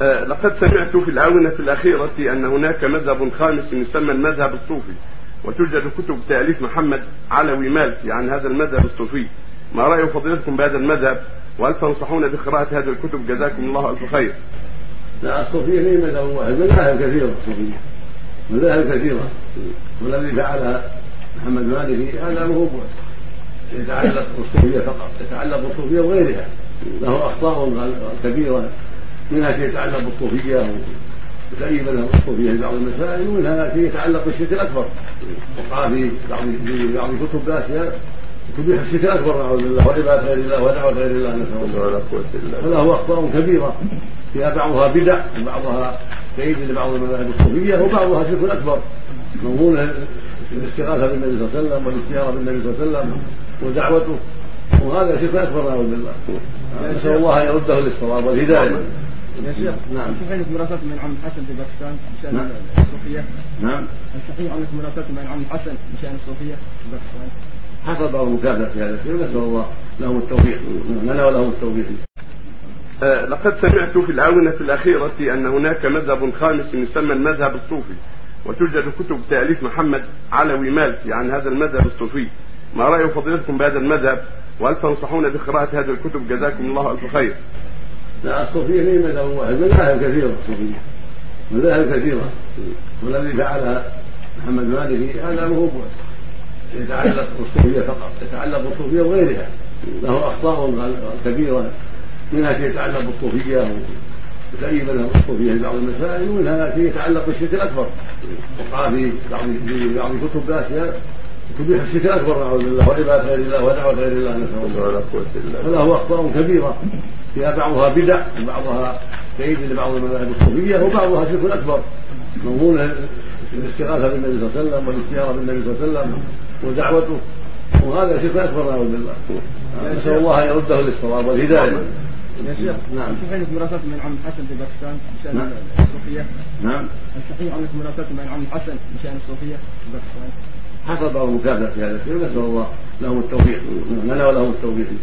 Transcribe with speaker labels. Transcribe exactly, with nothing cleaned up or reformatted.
Speaker 1: آه، لقد سمعت في الآونة الأخيرة أن هناك مذهب خامس يسمى المذهب الصوفي، وتوجد كتب تأليف محمد علوي مالكي عن هذا المذهب الصوفي. ما رأي فضيلتكم بهذا المذهب؟ وهل تنصحون بقراءة هذه الكتب؟ جزاكم الله ألف خير.
Speaker 2: لا، الصوفية هي مذهب واحد، مذاهب كثيرة، الصوفية مذاهب كثيرة، والذي فعلها محمد مالكي هذا مو يتعلق بالصوفية فقط، يتعلق بالصوفية وغيرها، له أخطاء كبيرة، منها شيء يتعلق بالصوفية وتأييد مذهب الصوفية في بعض المسائل، ومنها شيء يتعلق بالشرك الأكبر، وقع في بعض كتب أشياء تبيح الشرك الأكبر نعوذ بالله وعبادة غير الله ودعوة غير الله، نسأل الله لا قوة إلا بالله. فله أخطاء كبيرة فيها بعضها بدع وبعضها تأييد لبعض المذاهب الصوفية وبعضها شرك أكبر، مضمون الاستغاثة بالنبي صلى الله عليه وسلم والاستجارة بالنبي صلى الله عليه وسلم ودعوته، وهذا شرك أكبر نعوذ بالله. نسأل الله أن يرده للصواب والهداية.
Speaker 3: يا شيخ،
Speaker 2: نعم.
Speaker 3: صحيح أنك مراسلت بين عم الحسن في باكستان بشأن الصوفية؟
Speaker 2: نعم.
Speaker 3: صحيح أنك مراسلت بين عم الحسن بشأن الصوفية في باكستان؟
Speaker 2: حصل بعض المكافأة في هذا الشيء، ونسأل الله لهم التوفيق لنا ولهم التوفيق.
Speaker 1: آه، لقد سمعت في الآونة الأخيرة أن هناك مذهب خامس يسمى المذهب الصوفي، وتوجد كتب تأليف محمد علوي مالكي عن هذا المذهب الصوفي. ما رأي فضيلتكم بهذا المذهب؟ وهل تنصحون بقراءة هذه الكتب؟ جزاكم الله ألف خير.
Speaker 2: لا، الصوفية هي مذهب واحد، مذاهب كثيرة، الصوفية مذاهب كثيرة، والذي فعلها محمد مالكي هذا مو يتعلق بالصوفية فقط، يتعلق بالصوفية وغيرها، له أخطاء كبيرة، منها شيء يتعلق بالصوفية وتأييد مذهب الصوفية في بعض المسائل، ومنها شيء يتعلق بالشرك الأكبر، وقع في بعض كتب أشياء تبيح الشرك الأكبر نعوذ بالله وعبادة غير الله ودعوة غير الله، نسأل الله لا قوة إلا بالله. فله أخطاء كبيرة فيها بعضها بدع وبعضها تأييد لبعض المذاهب الصوفية وبعضها شرك أكبر، مضمون الاستغاثة بالنبي صلى الله عليه وسلم والاستجارة بالنبي صلى الله عليه وسلم ودعوته، وهذا شرك أكبر نعوذ بالله. نسأل الله أن يرده للصواب والهداية.
Speaker 3: يا شيخ،
Speaker 2: نعم.
Speaker 3: صحيح أنك مراسلت بين عم الحسن في باكستان بشأن الصوفية؟
Speaker 2: نعم.
Speaker 3: صحيح أنك مراسلت بين عم الحسن بشأن الصوفية في باكستان؟
Speaker 2: حصل بعض المكافأة في هذا الشيء، ونسأل الله لهم التوفيق لنا ولهم التوفيق.